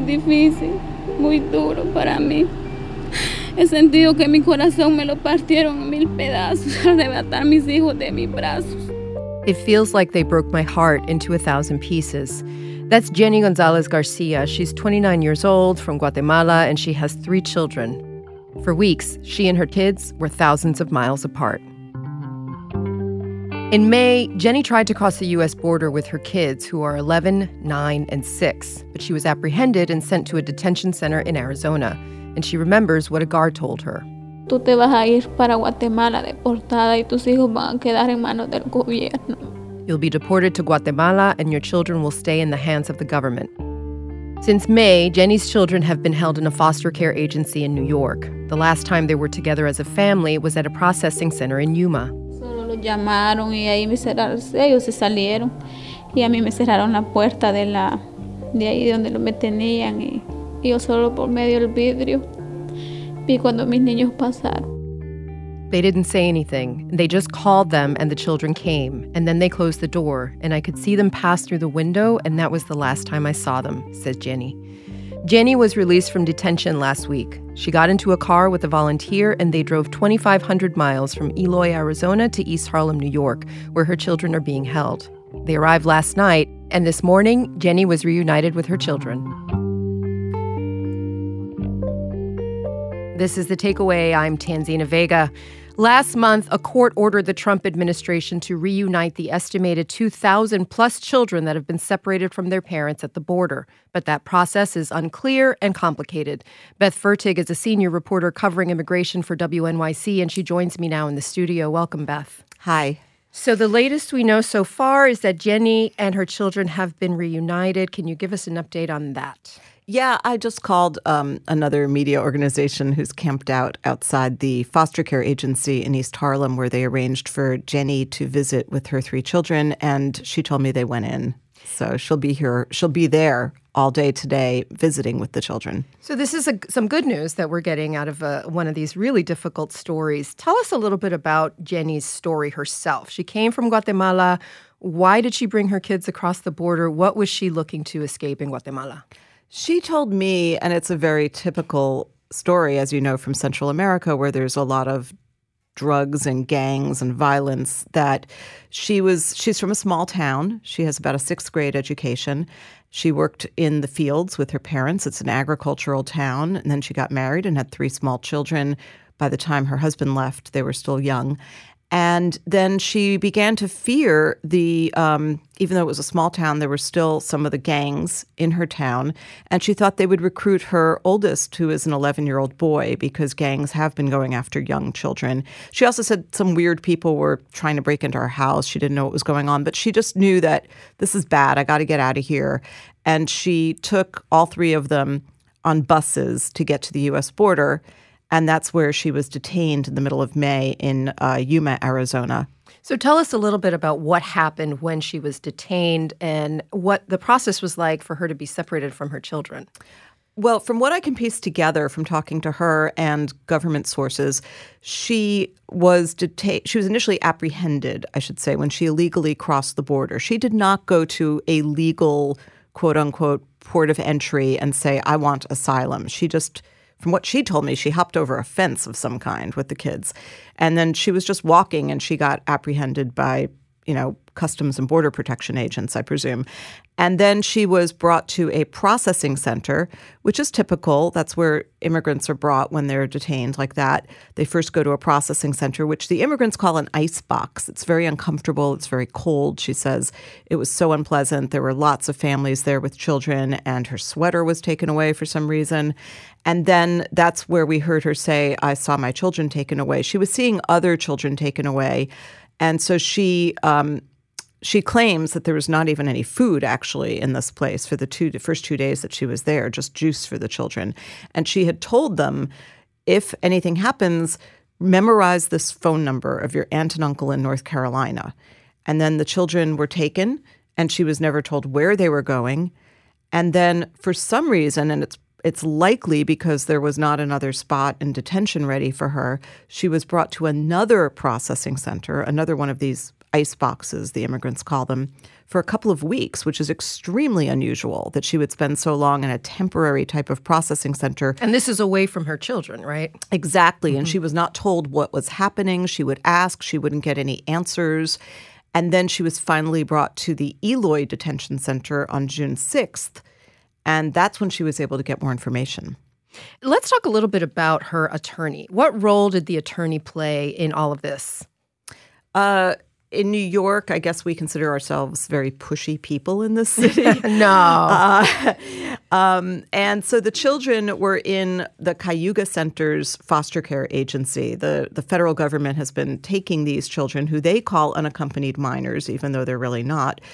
difícil, muy duro para mí. He sentido que mi corazón me lo partieron en mil pedazos al arrebatar mis hijos de mis brazos. It feels like they broke my heart into 1,000 pieces. That's Jenny Gonzalez Garcia. She's 29 years old, from Guatemala, and she has 3 children. For weeks, she and her kids were thousands of miles apart. In May, Jenny tried to cross the U.S. border with her kids, who are 11, 9, and 6, but she was apprehended and sent to a detention center in Arizona. And she remembers what a guard told her. Tú te vas a ir para Guatemala deportada y tus hijos van a quedar en manos del gobierno. You'll be deported to Guatemala, and your children will stay in the hands of the government. Since May, Jenny's children have been held in a foster care agency in New York. The last time they were together as a family was at a processing center in Yuma. Solo los llamaron y ahí me cerraron, ellos se salieron y a mí me cerraron la puerta de ahí donde me tenían y yo solo por medio del vidrio vi cuando mis niños pasaron. They didn't say anything. They just called them and the children came, and then they closed the door, and I could see them pass through the window, and that was the last time I saw them, says Jenny. Jenny was released from detention last week. She got into a car with a volunteer, and they drove 2,500 miles from Eloy, Arizona to East Harlem, New York, where her children are being held. They arrived last night, and this morning, Jenny was reunited with her children. This is The Takeaway. I'm Tanzina Vega. Last month, a court ordered the Trump administration to reunite the estimated 2,000-plus children that have been separated from their parents at the border. But that process is unclear and complicated. Beth Fertig is a senior reporter covering immigration for WNYC, and she joins me now in the studio. Welcome, Beth. Hi. So the latest we know so far is that Jenny and her children have been reunited. Can you give us an update on that? Yeah, I just called another media organization who's camped out outside the foster care agency in East Harlem, where they arranged for Jenny to visit with her 3 children, and she told me they went in. So she'll be there all day today visiting with the children. So this is some good news that we're getting out of one of these really difficult stories. Tell us a little bit about Jenny's story herself. She came from Guatemala. Why did she bring her kids across the border? What was she looking to escape in Guatemala? She told me, and it's a very typical story, as you know, from Central America, where there's a lot of drugs and gangs and violence, that she's from a small town. She has about a 6th grade education. She worked in the fields with her parents. It's an agricultural town. And then she got married and had 3 small children. By the time her husband left, they were still young. And then she began to fear even though it was a small town, there were still some of the gangs in her town. And she thought they would recruit her oldest, who is an 11-year-old boy, because gangs have been going after young children. She also said some weird people were trying to break into her house. She didn't know what was going on, but she just knew that this is bad. I got to get out of here. And she took all 3 of them on buses to get to the U.S. border. And that's where she was detained in the middle of May in Yuma, Arizona. So tell us a little bit about what happened when she was detained and what the process was like for her to be separated from her children. Well, from what I can piece together from talking to her and government sources, she was initially apprehended, I should say, when she illegally crossed the border. She did not go to a legal, quote-unquote, port of entry and say, I want asylum. She just... From what she told me, she hopped over a fence of some kind with the kids. And then she was just walking and she got apprehended by, Customs and Border Protection agents, I presume. And then she was brought to a processing center, which is typical. That's where immigrants are brought when they're detained like that. They first go to a processing center, which the immigrants call an ice box. It's very uncomfortable. It's very cold. She says it was so unpleasant. There were lots of families there with children, and her sweater was taken away for some reason. And then that's where we heard her say, I saw my children taken away. She was seeing other children taken away. And so she claims that there was not even any food actually in this place for the first 2 days that she was there, just juice for the children. And she had told them, if anything happens, memorize this phone number of your aunt and uncle in North Carolina. And then the children were taken, and she was never told where they were going. And then for some reason, and it's likely because there was not another spot in detention ready for her, she was brought to another processing center, another one of these ice boxes, the immigrants call them, for a couple of weeks, which is extremely unusual that she would spend so long in a temporary type of processing center. And this is away from her children, right? Exactly. Mm-hmm. And she was not told what was happening. She would ask. She wouldn't get any answers. And then she was finally brought to the Eloy Detention Center on June 6th. And that's when she was able to get more information. Let's talk a little bit about her attorney. What role did the attorney play in all of this? In New York, I guess we consider ourselves very pushy people in this city. No. And so the children were in the Cayuga Center's foster care agency. The federal government has been taking these children, who they call unaccompanied minors, even though they're really not,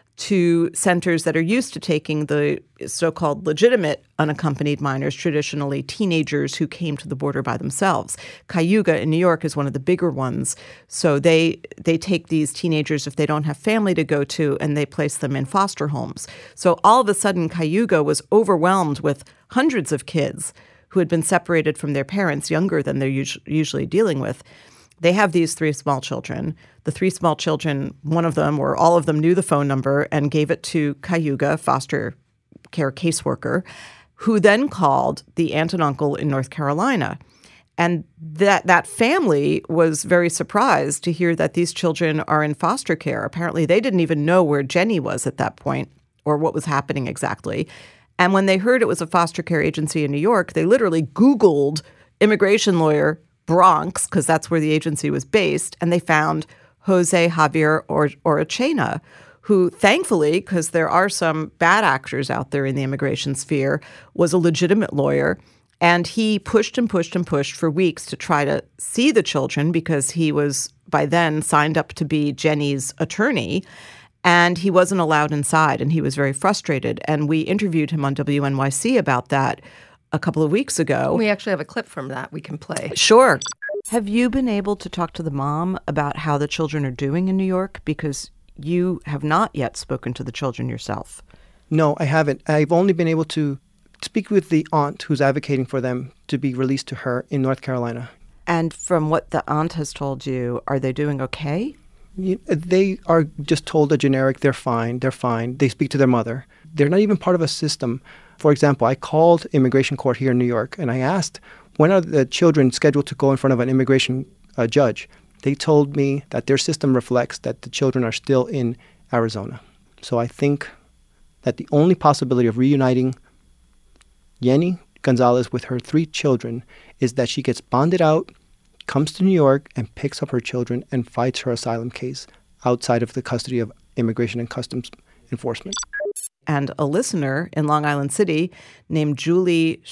to centers that are used to taking the so-called legitimate unaccompanied minors, traditionally teenagers who came to the border by themselves. Cayuga in New York is one of the bigger ones. So they take these teenagers if they don't have family to go to, and they place them in foster homes. So all of a sudden, Cayuga was overwhelmed with hundreds of kids who had been separated from their parents younger than they're usually dealing with. They have these 3 small children. The 3 small children, one of them or all of them knew the phone number and gave it to Cayuga, foster care caseworker, who then called the aunt and uncle in North Carolina. And that family was very surprised to hear that these children are in foster care. Apparently, they didn't even know where Jenny was at that point or what was happening exactly. And when they heard it was a foster care agency in New York, they literally Googled immigration lawyer Bronx, because that's where the agency was based, and they found Jose Javier Orachena, who thankfully, because there are some bad actors out there in the immigration sphere, was a legitimate lawyer. And he pushed and pushed and pushed for weeks to try to see the children, because he was by then signed up to be Jenny's attorney. And he wasn't allowed inside, and he was very frustrated. And we interviewed him on WNYC about that a couple of weeks ago. We actually have a clip from that we can play. Sure. Have you been able to talk to the mom about how the children are doing in New York? Because you have not yet spoken to the children yourself. No, I haven't. I've only been able to speak with the aunt who's advocating for them to be released to her in North Carolina. And from what the aunt has told you, are they doing okay? They are just told a generic, they're fine. They speak to their mother. They're not even part of a system. For example, I called immigration court here in New York, and I asked, when are the children scheduled to go in front of an immigration judge? They told me that their system reflects that the children are still in Arizona. So I think that the only possibility of reuniting Jenny Gonzalez with her 3 children is that she gets bonded out, comes to New York, and picks up her children and fights her asylum case outside of the custody of Immigration and Customs Enforcement. And a listener in Long Island City named Julie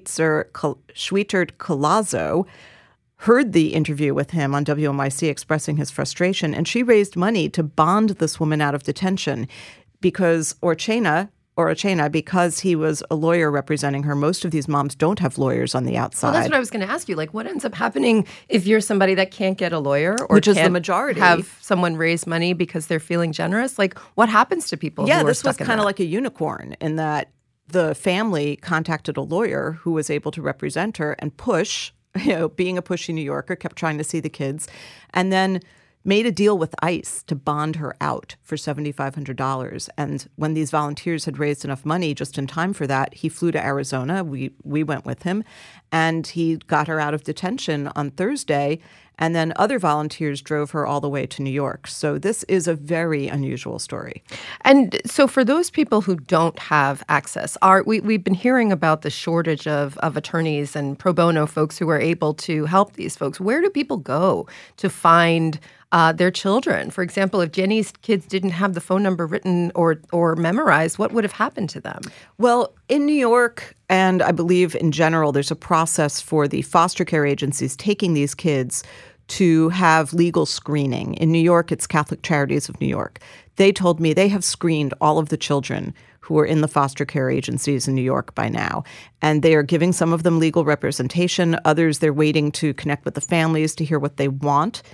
Schwietert-Colazzo heard the interview with him on WNYC expressing his frustration, and she raised money to bond this woman out of detention because Orachena, because he was a lawyer representing her. Most of these moms don't have lawyers on the outside. Well, that's what I was going to ask you. Like, what ends up happening if you're somebody that can't get a lawyer or which is the majority, have someone raise money because they're feeling generous? Like, what happens to people who are stuck in that? Yeah, this was kind of like a unicorn in that the family contacted a lawyer who was able to represent her and push, being a pushy New Yorker, kept trying to see the kids, and then made a deal with ICE to bond her out for $7,500. And when these volunteers had raised enough money just in time for that, he flew to Arizona. We went with him, and he got her out of detention on Thursday. And then other volunteers drove her all the way to New York. So this is a very unusual story. And so for those people who don't have access, we've been hearing about the shortage of attorneys and pro bono folks who are able to help these folks. Where do people go to find their children? For example, if Jenny's kids didn't have the phone number written or memorized, what would have happened to them? Well, in New York, and I believe in general, there's a process for the foster care agencies taking these kids to have legal screening. In New York, it's Catholic Charities of New York. They told me they have screened all of the children who are in the foster care agencies in New York by now. And they are giving some of them legal representation. Others, they're waiting to connect with the families to hear what they want.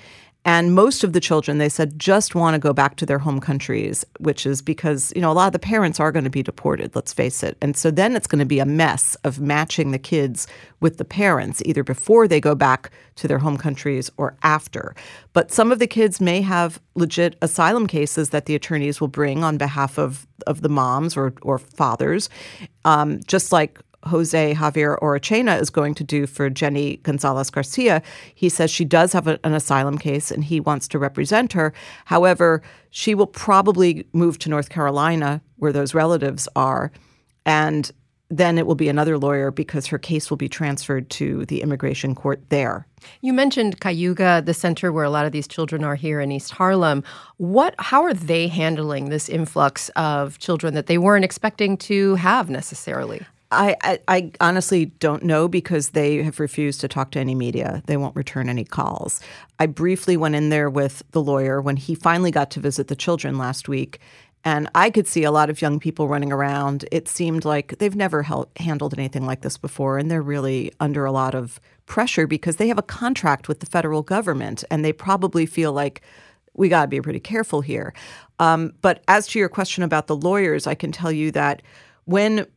And most of the children, they said, just want to go back to their home countries, which is because, a lot of the parents are going to be deported, let's face it. And so then it's going to be a mess of matching the kids with the parents, either before they go back to their home countries or after. But some of the kids may have legit asylum cases that the attorneys will bring on behalf of the moms or fathers, just like Jose Javier Orachena is going to do for Jenny Gonzalez Garcia. He says she does have an asylum case and he wants to represent her. However, she will probably move to North Carolina where those relatives are. And then it will be another lawyer because her case will be transferred to the immigration court there. You mentioned Cayuga, the center where a lot of these children are here in East Harlem. How are they handling this influx of children that they weren't expecting to have necessarily? I honestly don't know because they have refused to talk to any media. They won't return any calls. I briefly went in there with the lawyer when he finally got to visit the children last week, and I could see a lot of young people running around. It seemed like they've never handled anything like this before, and they're really under a lot of pressure because they have a contract with the federal government, and they probably feel like we got to be pretty careful here. But as to your question about the lawyers, I can tell you that when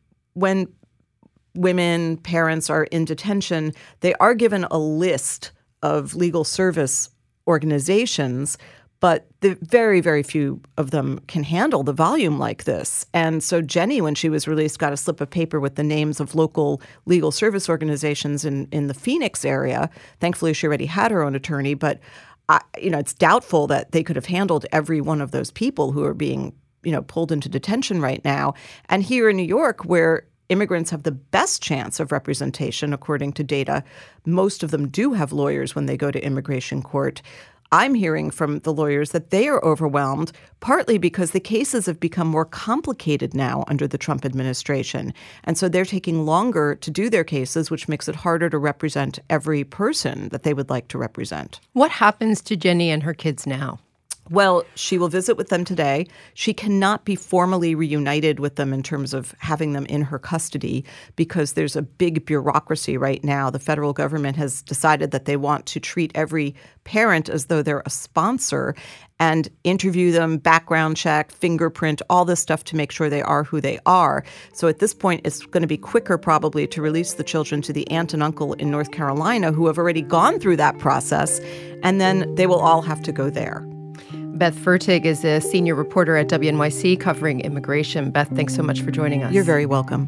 women, parents are in detention, they are given a list of legal service organizations, but the very, very few of them can handle the volume like this. And so Jenny, when she was released, got a slip of paper with the names of local legal service organizations in the Phoenix area. Thankfully, she already had her own attorney, but it's doubtful that they could have handled every one of those people who are being pulled into detention right now. And here in New York, where immigrants have the best chance of representation, according to data, most of them do have lawyers when they go to immigration court. I'm hearing from the lawyers that they are overwhelmed, partly because the cases have become more complicated now under the Trump administration. And so they're taking longer to do their cases, which makes it harder to represent every person that they would like to represent. What happens to Jenny and her kids now? Well, she will visit with them today. She cannot be formally reunited with them in terms of having them in her custody because there's a big bureaucracy right now. The federal government has decided that they want to treat every parent as though they're a sponsor and interview them, background check, fingerprint, all this stuff to make sure they are who they are. So at this point, it's going to be quicker probably to release the children to the aunt and uncle in North Carolina who have already gone through that process, and then they will all have to go there. Beth Fertig is a senior reporter at WNYC covering immigration. Beth, thanks so much for joining us. You're very welcome.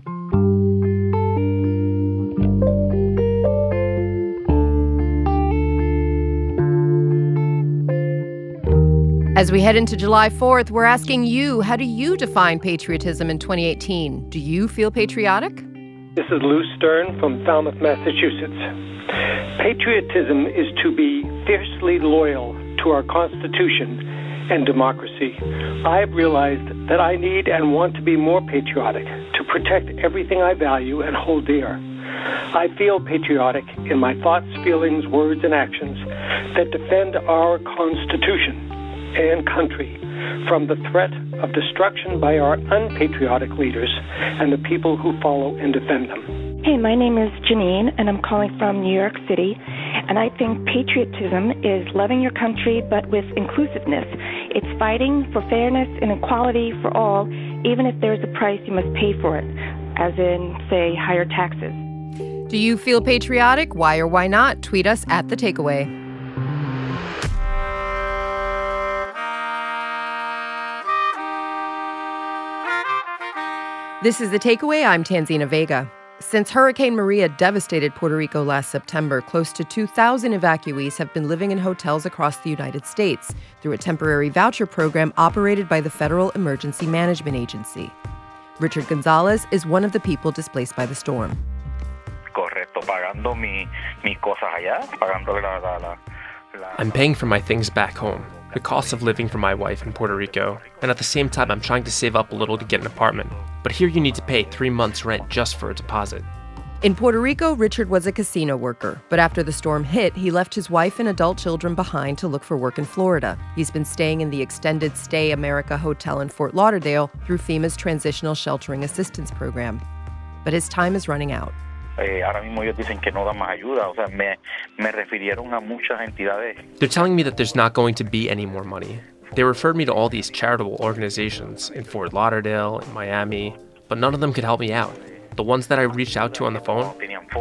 As we head into July 4th, we're asking you, how do you define patriotism in 2018? Do you feel patriotic? This is Lou Stern from Falmouth, Massachusetts. Patriotism is to be fiercely loyal to our Constitution and democracy. I have realized that I need and want to be more patriotic, to protect everything I value and hold dear. I feel patriotic in my thoughts, feelings, words, and actions that defend our Constitution and country from the threat of destruction by our unpatriotic leaders and the people who follow and defend them. Hey, my name is Janine, and I'm calling from New York City. And I think patriotism is loving your country, but with inclusiveness. It's fighting for fairness and equality for all, even if there's a price you must pay for it, as in, say, higher taxes. Do you feel patriotic? Why or why not? Tweet us at The Takeaway. This is The Takeaway. I'm Tanzina Vega. Since Hurricane Maria devastated Puerto Rico last September, close to 2,000 evacuees have been living in hotels across the United States through a temporary voucher program operated by the Federal Emergency Management Agency. Richard Gonzalez is one of the people displaced by the storm. Correcto, pagando mi cosas allá, pagando I'm paying for my things back home, the cost of living for my wife in Puerto Rico, and at the same time I'm trying to save up a little to get an apartment. But here you need to pay 3 months' rent just for a deposit. In Puerto Rico, Richard was a casino worker, but after the storm hit, he left his wife and adult children behind to look for work in Florida. He's been staying in the Extended Stay America Hotel in Fort Lauderdale through FEMA's Transitional Sheltering Assistance Program. But his time is running out. Ahora mismo ellos dicen que no dan más ayuda. O sea, me refirieron a muchas entidades. They're telling me that there's not going to be any more money. They referred me to all these charitable organizations in Fort Lauderdale, in Miami, but none of them could help me out. The ones that I reached out to on the phone,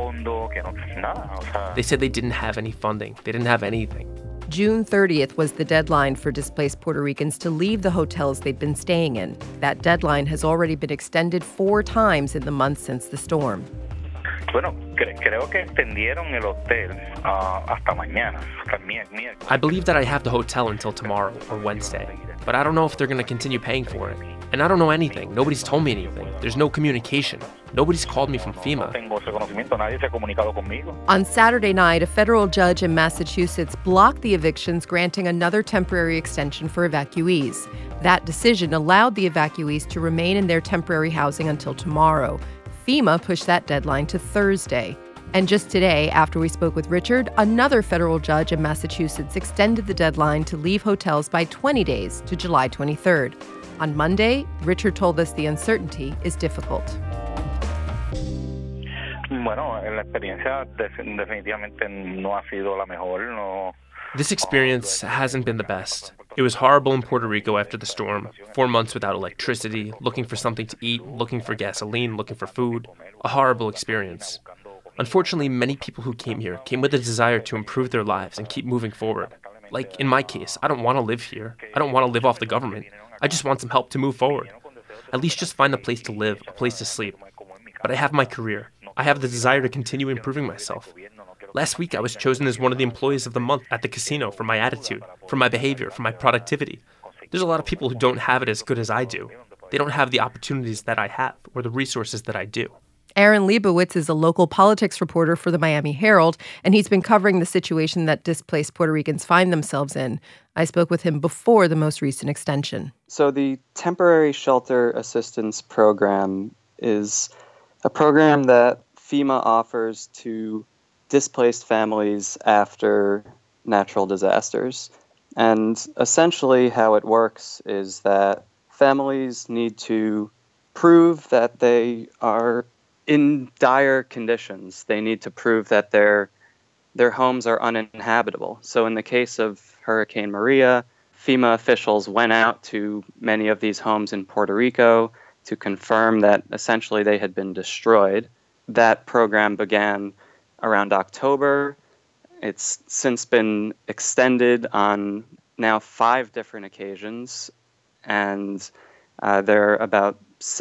they said they didn't have any funding. They didn't have anything. June 30th was the deadline for displaced Puerto Ricans to leave the hotels they'd been staying in. That deadline has already been extended 4 times in the months since the storm. Bueno, creo que extendieron el hotel hasta mañana, hasta miércoles. I believe that I have the hotel until tomorrow or Wednesday, but I don't know if they're going to continue paying for it. And I don't know anything. Nobody's told me anything. There's no communication. Nobody's called me from FEMA. On Saturday night, a federal judge in Massachusetts blocked the evictions, granting another temporary extension for evacuees. That decision allowed the evacuees to remain in their temporary housing until tomorrow. FEMA pushed that deadline to Thursday. And just today, after we spoke with Richard, another federal judge in Massachusetts extended the deadline to leave hotels by 20 days to July 23rd. On Monday, Richard told us the uncertainty is difficult. Bueno, la experiencia definitivamente no ha sido la mejor. No. This experience hasn't been the best. It was horrible in Puerto Rico after the storm. 4 months without electricity, looking for something to eat, looking for gasoline, looking for food. A horrible experience. Unfortunately, many people who came here came with a desire to improve their lives and keep moving forward. Like in my case, I don't want to live here. I don't want to live off the government. I just want some help to move forward. At least just find a place to live, a place to sleep. But I have my career. I have the desire to continue improving myself. Last week, I was chosen as one of the employees of the month at the casino for my attitude, for my behavior, for my productivity. There's a lot of people who don't have it as good as I do. They don't have the opportunities that I have or the resources that I do. Aaron Leibowitz is a local politics reporter for the Miami Herald, and he's been covering the situation that displaced Puerto Ricans find themselves in. I spoke with him before the most recent extension. So the Temporary Shelter Assistance Program is a program that FEMA offers to displaced families after natural disasters. And essentially how it works is that families need to prove that they are in dire conditions. They need to prove that their homes are uninhabitable. So in the case of Hurricane Maria, FEMA officials went out to many of these homes in Puerto Rico to confirm that essentially they had been destroyed. That program began around October. It's since been extended on now 5 different occasions, and there are about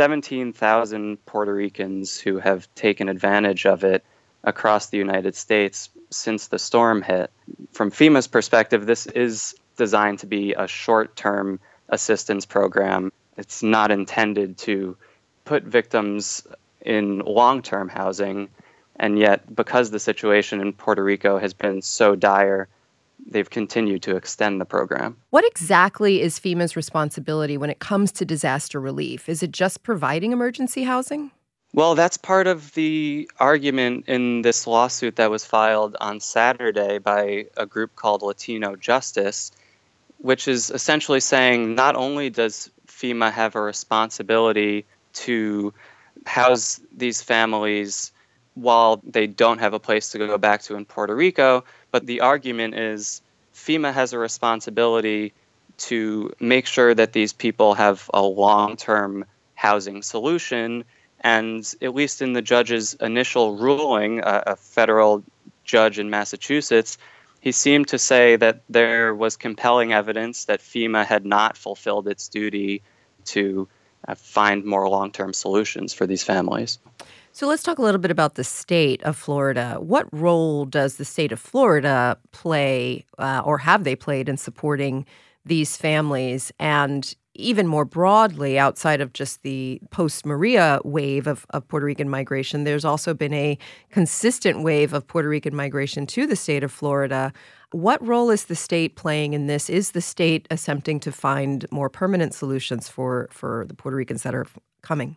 17,000 Puerto Ricans who have taken advantage of it across the United States since the storm hit. From FEMA's perspective, this is designed to be a short-term assistance program. It's not intended to put victims in long-term housing. And yet, because the situation in Puerto Rico has been so dire, they've continued to extend the program. What exactly is FEMA's responsibility when it comes to disaster relief? Is it just providing emergency housing? Well, that's part of the argument in this lawsuit that was filed on Saturday by a group called Latino Justice, which is essentially saying not only does FEMA have a responsibility to house these families while they don't have a place to go back to in Puerto Rico, but the argument is FEMA has a responsibility to make sure that these people have a long-term housing solution. And at least in the judge's initial ruling, a federal judge in Massachusetts, he seemed to say that there was compelling evidence that FEMA had not fulfilled its duty to find more long-term solutions for these families. So let's talk a little bit about the state of Florida. What role does the state of Florida play, or have they played, in supporting these families? And even more broadly, outside of just the post-Maria wave of Puerto Rican migration, there's also been a consistent wave of Puerto Rican migration to the state of Florida. What role is the state playing in this? Is the state attempting to find more permanent solutions for the Puerto Ricans that are coming?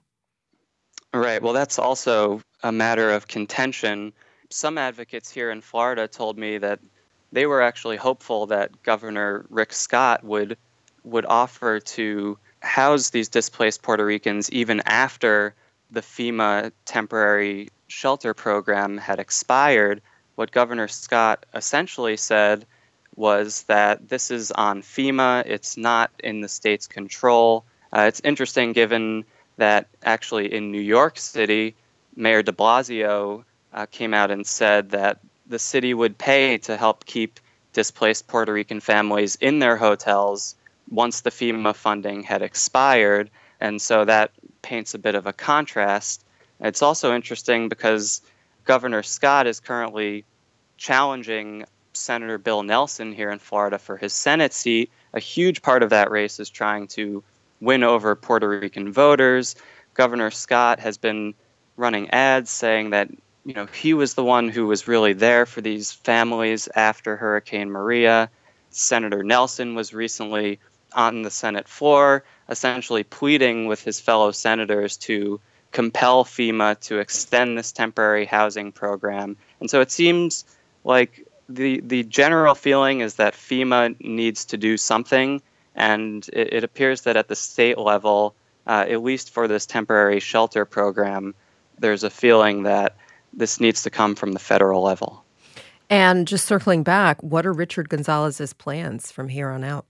Right. Well, that's also a matter of contention. Some advocates here in Florida told me that they were actually hopeful that Governor Rick Scott would offer to house these displaced Puerto Ricans even after the FEMA temporary shelter program had expired, what Governor Scott essentially said was that this is on FEMA. It's not in the state's control. It's interesting given that actually in New York City, Mayor de Blasio came out and said that the city would pay to help keep displaced Puerto Rican families in their hotels once the FEMA funding had expired. And so that paints a bit of a contrast. It's also interesting because Governor Scott is currently challenging Senator Bill Nelson here in Florida for his Senate seat. A huge part of that race is trying to win over Puerto Rican voters. Governor Scott has been running ads saying that, he was the one who was really there for these families after Hurricane Maria. Senator Nelson was recently on the Senate floor, essentially pleading with his fellow senators to compel FEMA to extend this temporary housing program. And so it seems like the general feeling is that FEMA needs to do something, and it appears that at the state level, at least for this temporary shelter program, there's a feeling that this needs to come from the federal level. And just circling back, what are Richard Gonzalez's plans from here on out?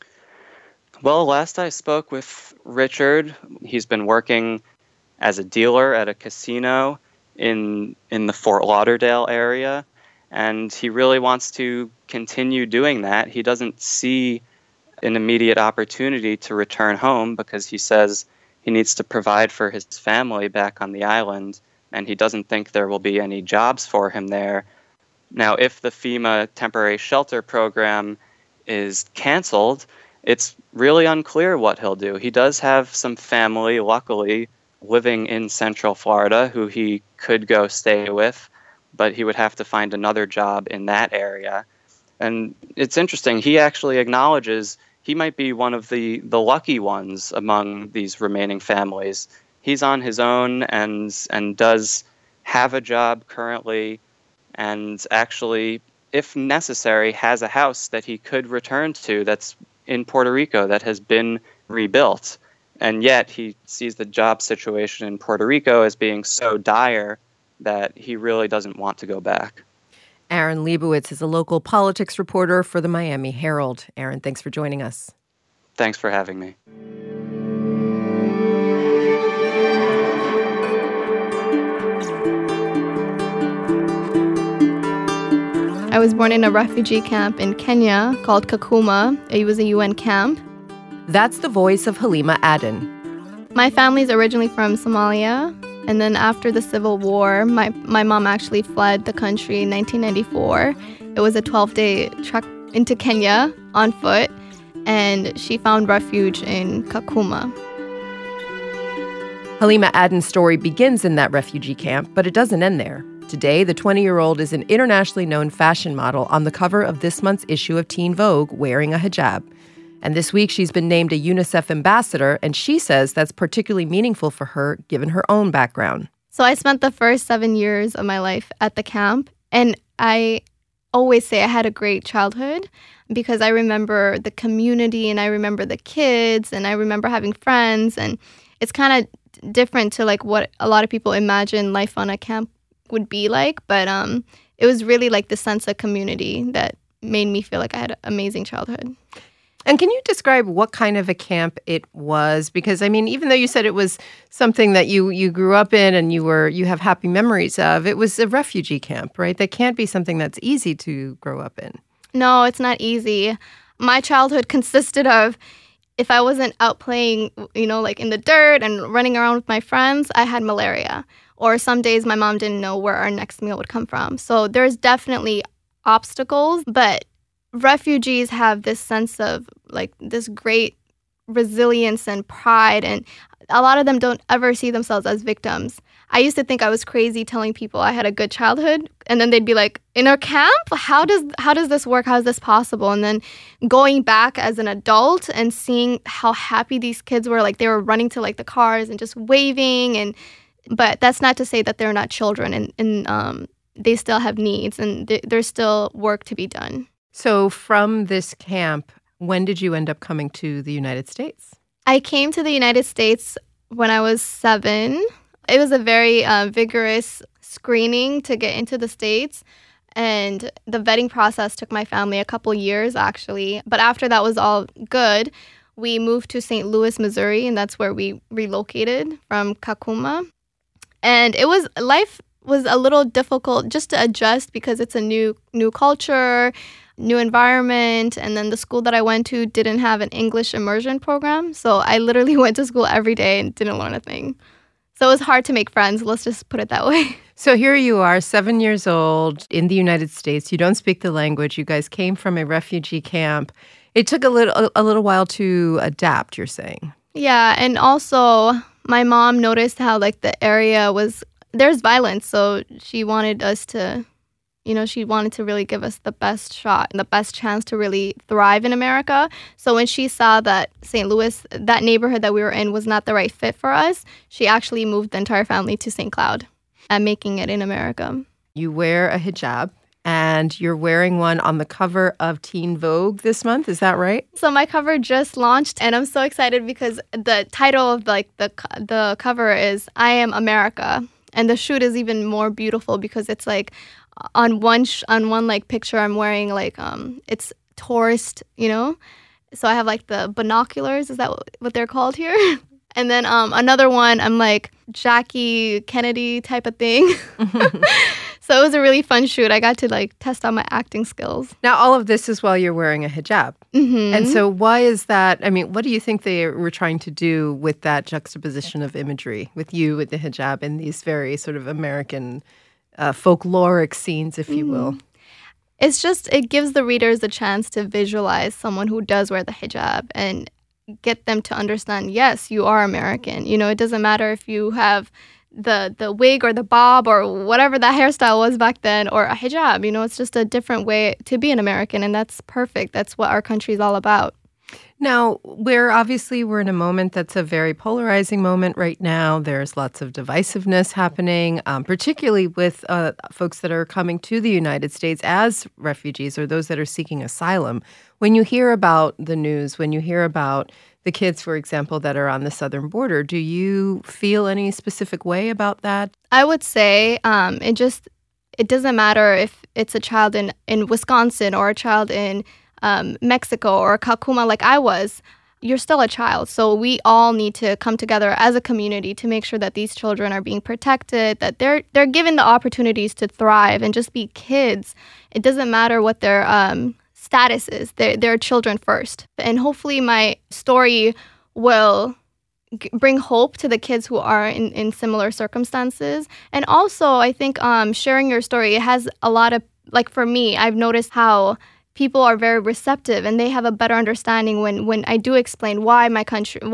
Well, last I spoke with Richard, he's been working as a dealer at a casino in the Fort Lauderdale area, and he really wants to continue doing that. He doesn't see an immediate opportunity to return home because he says he needs to provide for his family back on the island, and he doesn't think there will be any jobs for him there. Now, if the FEMA temporary shelter program is canceled, it's really unclear what he'll do. He does have some family, luckily, living in Central Florida who he could go stay with, but he would have to find another job in that area. And it's interesting, he actually acknowledges he might be one of the lucky ones among these remaining families. He's on his own and does have a job currently, and actually, if necessary, has a house that he could return to that's in Puerto Rico that has been rebuilt. And yet he sees the job situation in Puerto Rico as being so dire that he really doesn't want to go back. Aaron Leibowitz is a local politics reporter for the Miami Herald. Aaron, thanks for joining us. Thanks for having me. I was born in a refugee camp in Kenya called Kakuma. It was a UN camp. That's the voice of Halima Aden. My family's originally from Somalia, and then after the Civil War, my mom actually fled the country in 1994. It was a 12-day trek into Kenya on foot, and she found refuge in Kakuma. Halima Aden's story begins in that refugee camp, but it doesn't end there. Today, the 20-year-old is an internationally known fashion model on the cover of this month's issue of Teen Vogue wearing a hijab. And this week, she's been named a UNICEF ambassador, and she says that's particularly meaningful for her given her own background. So I spent the first 7 years of my life at the camp, and I always say I had a great childhood because I remember the community, and I remember the kids, and I remember having friends, and it's kind of different to like what a lot of people imagine life on a camp would be like, but it was really like the sense of community that made me feel like I had an amazing childhood. And can you describe what kind of a camp it was? Because, I mean, even though you said it was something that you grew up in and you have happy memories of, it was a refugee camp, right? That can't be something that's easy to grow up in. No, it's not easy. My childhood consisted of, if I wasn't out playing, like in the dirt and running around with my friends, I had malaria. Or some days my mom didn't know where our next meal would come from. So there's definitely obstacles, but refugees have this sense of like this great resilience and pride, and a lot of them don't ever see themselves as victims. I used to think I was crazy telling people I had a good childhood, and then they'd be like, in a camp? How does this work? How is this possible? And then going back as an adult and seeing how happy these kids were, like they were running to like the cars and just waving, but that's not to say that they're not children, and they still have needs, and there's still work to be done. So from this camp, when did you end up coming to the United States? I came to the United States when I was 7. It was a very vigorous screening to get into the States. And the vetting process took my family a couple years, actually. But after that was all good, we moved to St. Louis, Missouri, and that's where we relocated from Kakuma. And life was a little difficult just to adjust because it's a new culture, new environment. And then the school that I went to didn't have an English immersion program. So I literally went to school every day and didn't learn a thing. So it was hard to make friends. Let's just put it that way. So here you are, 7 years old, in the United States. You don't speak the language. You guys came from a refugee camp. It took a little while to adapt, you're saying. Yeah, and also my mom noticed how like the area there's violence. So she wanted us to, she wanted to really give us the best shot and the best chance to really thrive in America. So when she saw that St. Louis, that neighborhood that we were in was not the right fit for us, she actually moved the entire family to St. Cloud and making it in America. You wear a hijab and you're wearing one on the cover of Teen Vogue this month. Is that right? So my cover just launched and I'm so excited because the title of like the cover is I Am America. And the shoot is even more beautiful because it's like on one like picture I'm wearing like it's tourist, so I have like the binoculars, is that what they're called here? And then another one I'm like Jackie Kennedy type of thing. So it was a really fun shoot. I got to like test out my acting skills. Now all of this is while you're wearing a hijab. Mm-hmm. And so why is that? I mean, what do you think they were trying to do with that juxtaposition of imagery with you with the hijab and these very sort of American folkloric scenes, if you will? It's just, it gives the readers a chance to visualize someone who does wear the hijab and get them to understand, yes, you are American. It doesn't matter if you have the wig or the bob or whatever that hairstyle was back then or a hijab. It's just a different way to be an American, and that's perfect. That's what our country is all about. Now, we're in a moment that's a very polarizing moment right now. There's lots of divisiveness happening, particularly with folks that are coming to the United States as refugees or those that are seeking asylum. When you hear about the news, when you hear about the kids, for example, that are on the southern border, do you feel any specific way about that? I would say it doesn't matter if it's a child in Wisconsin or a child in Mexico or Kakuma like I was. You're still a child. So we all need to come together as a community to make sure that these children are being protected, that they're given the opportunities to thrive and just be kids. It doesn't matter what their status is. They're children first. And hopefully my story will bring hope to the kids who are in similar circumstances. And also, I think sharing your story, it has a lot of, like for me, I've noticed how people are very receptive and they have a better understanding when I do explain why my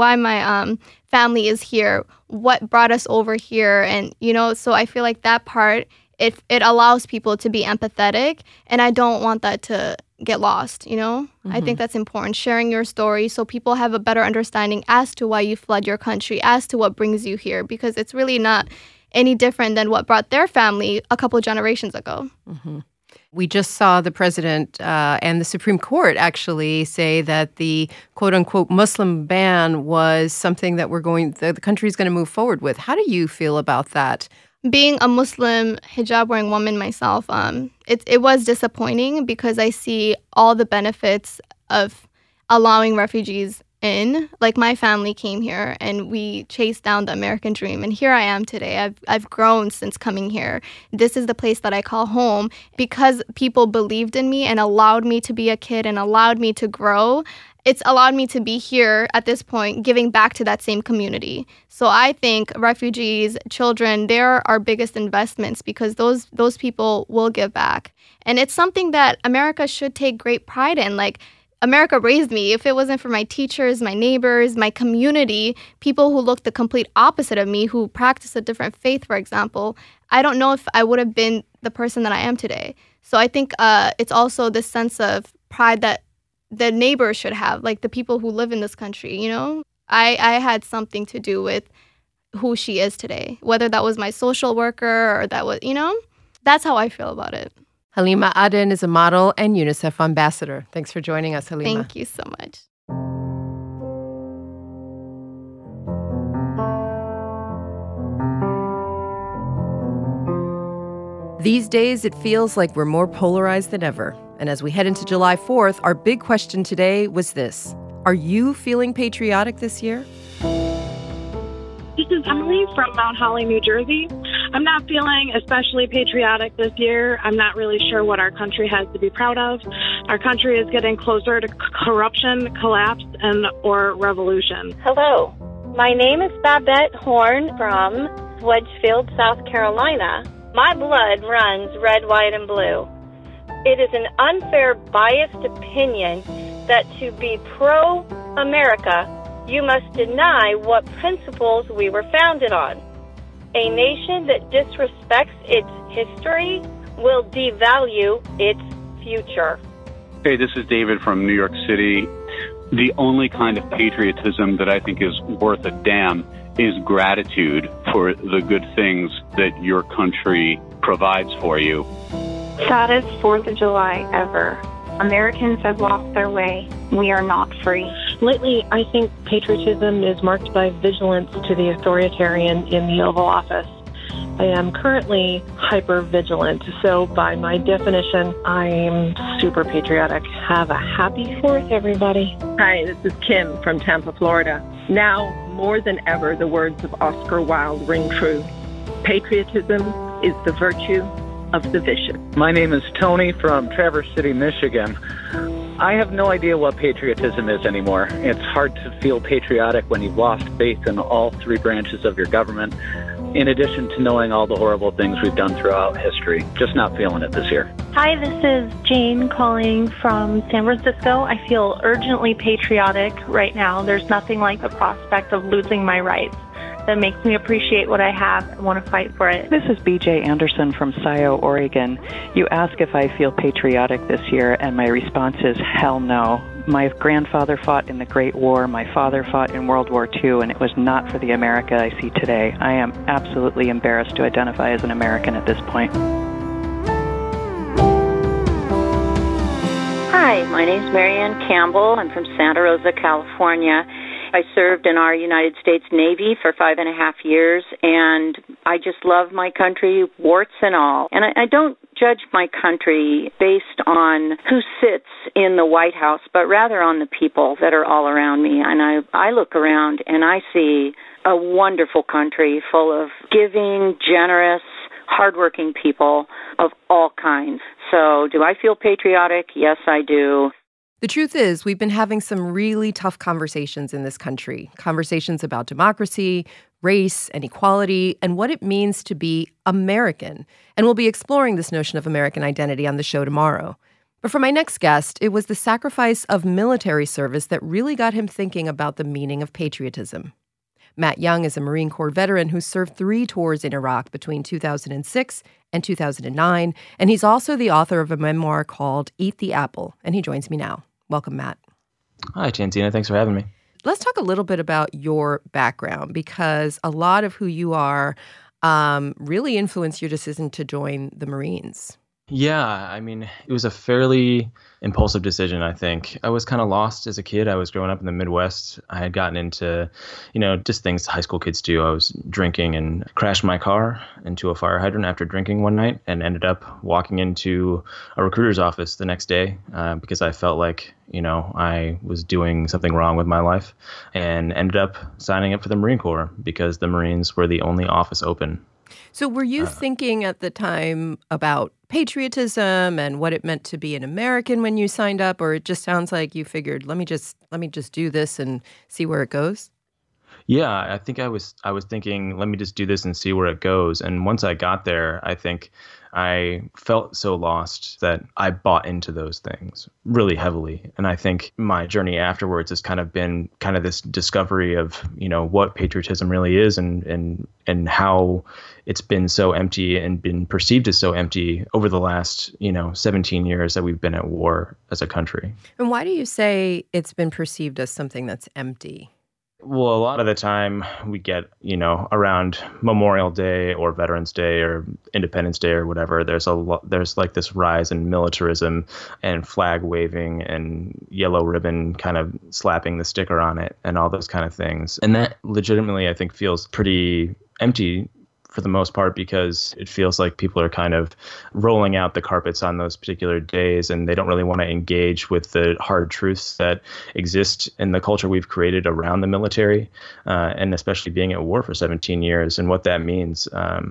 family is here, what brought us over here. And, so I feel like that part, it allows people to be empathetic, and I don't want that to get lost, Mm-hmm. I think that's important, sharing your story so people have a better understanding as to why you fled your country, as to what brings you here, because it's really not any different than what brought their family a couple generations ago. Mm-hmm. We just saw the president and the Supreme Court actually say that the quote-unquote Muslim ban was something that the country is going to move forward with. How do you feel about that? Being a Muslim hijab-wearing woman myself, it was disappointing because I see all the benefits of allowing refugees in. Like my family came here and we chased down the American dream, and here I am today. I've grown since coming here. This is the place that I call home because people believed in me and allowed me to be a kid and allowed me to grow. It's allowed me to be here at this point, giving back to that same community. So I think refugees, children, they're our biggest investments because those people will give back. And it's something that America should take great pride in. Like, America raised me. If it wasn't for my teachers, my neighbors, my community, people who looked the complete opposite of me, who practice a different faith, for example, I don't know if I would have been the person that I am today. So I think it's also this sense of pride that the neighbors should have, like the people who live in this country, I had something to do with who she is today, whether that was my social worker or that was, that's how I feel about it. Halima Aden is a model and UNICEF ambassador. Thanks for joining us, Halima. Thank you so much. These days, it feels like we're more polarized than ever. And as we head into July 4th, our big question today was this. Are you feeling patriotic this year? This is Emily from Mount Holly, New Jersey. I'm not feeling especially patriotic this year. I'm not really sure what our country has to be proud of. Our country is getting closer to corruption, collapse, or revolution. Hello. My name is Babette Horn from Wedgefield, South Carolina. My blood runs red, white, and blue. It is an unfair, biased opinion that to be pro-America, you must deny what principles we were founded on. A nation that disrespects its history will devalue its future. Hey, this is David from New York City. The only kind of patriotism that I think is worth a damn is gratitude for the good things that your country provides for you. Saddest 4th of July ever. Americans have lost their way. We are not free. Lately, I think patriotism is marked by vigilance to the authoritarian in the Oval Office. I am currently hyper-vigilant, so by my definition, I am super patriotic. Have a happy 4th, everybody. Hi, this is Kim from Tampa, Florida. Now, more than ever, the words of Oscar Wilde ring true. Patriotism is the virtue of the vicious. My name is Tony from Traverse City, Michigan. I have no idea what patriotism is anymore. It's hard to feel patriotic when you've lost faith in all three branches of your government, in addition to knowing all the horrible things we've done throughout history. Just not feeling it this year. Hi, this is Jane calling from San Francisco. I feel urgently patriotic right now. There's nothing like the prospect of losing my rights that makes me appreciate what I have and want to fight for it. This is BJ Anderson from Scio, Oregon. You ask if I feel patriotic this year, and my response is hell no. My grandfather fought in the Great War. My father fought in World War II, and it was not for the America I see today. I am absolutely embarrassed to identify as an American at this point. Hi, my name's Marianne Campbell. I'm from Santa Rosa, California. I served in our United States Navy for 5.5 years, and I just love my country, warts and all. And I don't judge my country based on who sits in the White House, but rather on the people that are all around me. And I look around and I see a wonderful country full of giving, generous, hardworking people of all kinds. So do I feel patriotic? Yes, I do. The truth is, we've been having some really tough conversations in this country. Conversations about democracy, race, and equality, and what it means to be American. And we'll be exploring this notion of American identity on the show tomorrow. But for my next guest, it was the sacrifice of military service that really got him thinking about the meaning of patriotism. Matt Young is a Marine Corps veteran who served 3 tours in Iraq between 2006 and 2009, and he's also the author of a memoir called Eat the Apple, and he joins me now. Welcome, Matt. Hi, Tanzina. Thanks for having me. Let's talk a little bit about your background, because a lot of who you are really influenced your decision to join the Marines. Yeah, I mean, it was a fairly impulsive decision, I think. I was kind of lost as a kid. I was growing up in the Midwest. I had gotten into, just things high school kids do. I was drinking and crashed my car into a fire hydrant after drinking one night and ended up walking into a recruiter's office the next day because I felt like, I was doing something wrong with my life, and ended up signing up for the Marine Corps because the Marines were the only office open. So were you thinking at the time about patriotism and what it meant to be an American when you signed up, or it just sounds like you figured, let me just do this and see where it goes? Yeah, I think I was thinking, let me just do this and see where it goes. And once I got there, I think I felt so lost that I bought into those things really heavily. And I think my journey afterwards has kind of been this discovery of, what patriotism really is and how it's been so empty and been perceived as so empty over the last, 17 years that we've been at war as a country. And why do you say it's been perceived as something that's empty? Well, a lot of the time we get, around Memorial Day or Veterans Day or Independence Day or whatever, there's like this rise in militarism and flag waving and yellow ribbon kind of slapping the sticker on it and all those kind of things. And that legitimately, I think, feels pretty empty for the most part, because it feels like people are kind of rolling out the carpets on those particular days, and they don't really want to engage with the hard truths that exist in the culture we've created around the military, and especially being at war for 17 years and what that means.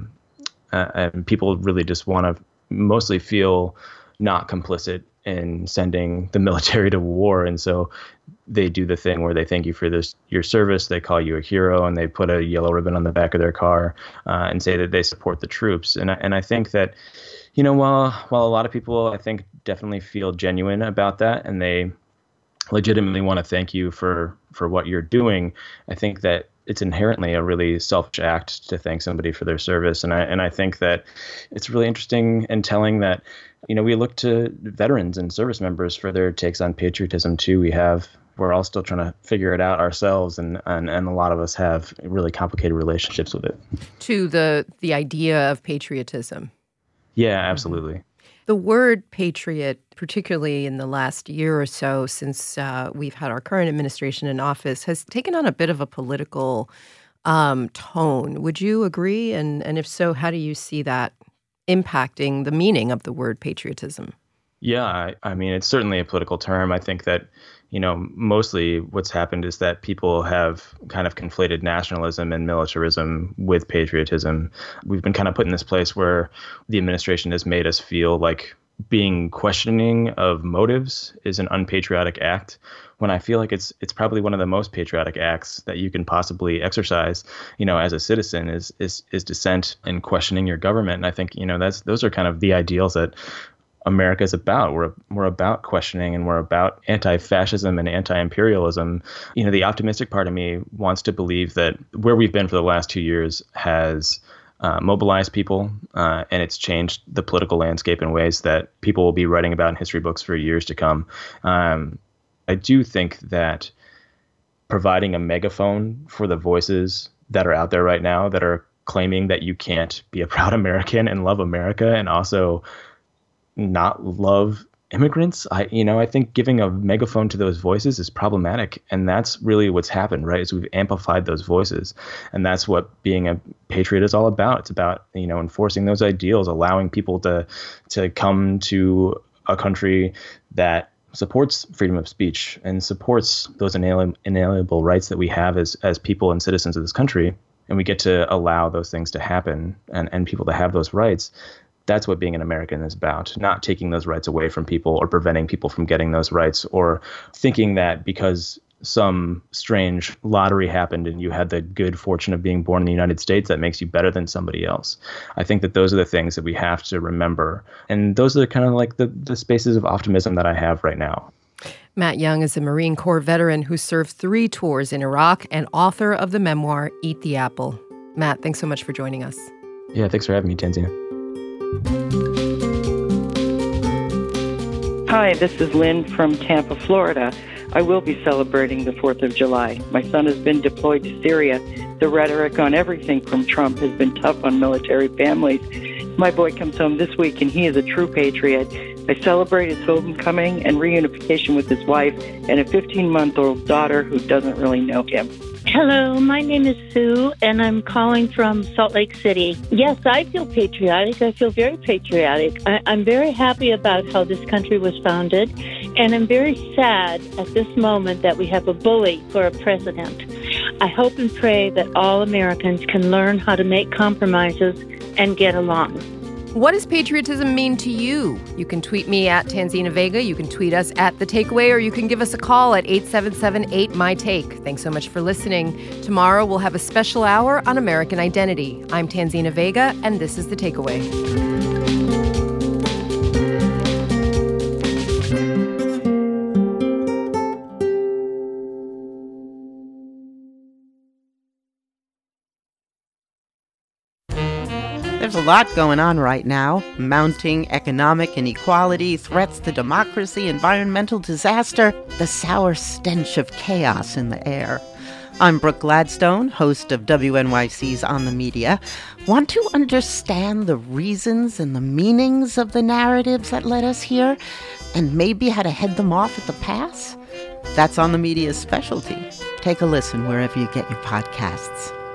And people really just want to mostly feel not complicit in sending the military to war. And so they do the thing where they thank you for your service, they call you a hero, and they put a yellow ribbon on the back of their car and say that they support the troops. And I think that, while a lot of people, I think, definitely feel genuine about that, and they legitimately want to thank you for what you're doing, I think that it's inherently a really selfish act to thank somebody for their service. And I think that it's really interesting and telling that, we look to veterans and service members for their takes on patriotism too. We're all still trying to figure it out ourselves, and a lot of us have really complicated relationships with it. To the idea of patriotism. Yeah, absolutely. The word patriot, particularly in the last year or so since we've had our current administration in office, has taken on a bit of a political tone. Would you agree? And if so, how do you see that impacting the meaning of the word patriotism? Yeah, I mean, it's certainly a political term. I think that, mostly what's happened is that people have kind of conflated nationalism and militarism with patriotism. We've been kind of put in this place where the administration has made us feel like being questioning of motives is an unpatriotic act, when I feel like it's probably one of the most patriotic acts that you can possibly exercise, as a citizen, is dissent and questioning your government. And I think, those are kind of the ideals that America is about. We're about questioning, and we're about anti-fascism and anti-imperialism. The optimistic part of me wants to believe that where we've been for the last 2 years has mobilized people, and it's changed the political landscape in ways that people will be writing about in history books for years to come. I do think that providing a megaphone for the voices that are out there right now that are claiming that you can't be a proud American and love America and also not love immigrants, I think giving a megaphone to those voices is problematic. And that's really what's happened, right? Is we've amplified those voices. And that's what being a patriot is all about. It's about, enforcing those ideals, allowing people to come to a country that supports freedom of speech and supports those inalienable rights that we have as people and citizens of this country. And we get to allow those things to happen and people to have those rights. That's what being an American is about, not taking those rights away from people or preventing people from getting those rights, or thinking that because some strange lottery happened and you had the good fortune of being born in the United States, that makes you better than somebody else. I think that those are the things that we have to remember. And those are kind of like the spaces of optimism that I have right now. Matt Young is a Marine Corps veteran who served 3 tours in Iraq and author of the memoir, Eat the Apple. Matt, thanks so much for joining us. Yeah, thanks for having me, Tanzina. Hi, this is Lynn from Tampa, Florida. I will be celebrating the 4th of July. My son has been deployed to Syria. The rhetoric on everything from Trump has been tough on military families. My boy comes home this week, and he is a true patriot. I celebrate his homecoming and reunification with his wife and a 15-month-old daughter who doesn't really know him. Hello, my name is Sue, and I'm calling from Salt Lake City. Yes, I feel patriotic. I feel very patriotic. I'm very happy about how this country was founded, and I'm very sad at this moment that we have a bully for a president. I hope and pray that all Americans can learn how to make compromises and get along. What does patriotism mean to you? You can tweet me at Tanzina Vega, you can tweet us at The Takeaway, or you can give us a call at 877-8-MY-TAKE. Thanks so much for listening. Tomorrow we'll have a special hour on American identity. I'm Tanzina Vega, and this is The Takeaway. There's a lot going on right now. Mounting economic inequality, threats to democracy, environmental disaster, the sour stench of chaos in the air. I'm Brooke Gladstone, host of WNYC's On the Media. Want to understand the reasons and the meanings of the narratives that led us here, and maybe how to head them off at the pass? That's On the Media's specialty. Take a listen wherever you get your podcasts.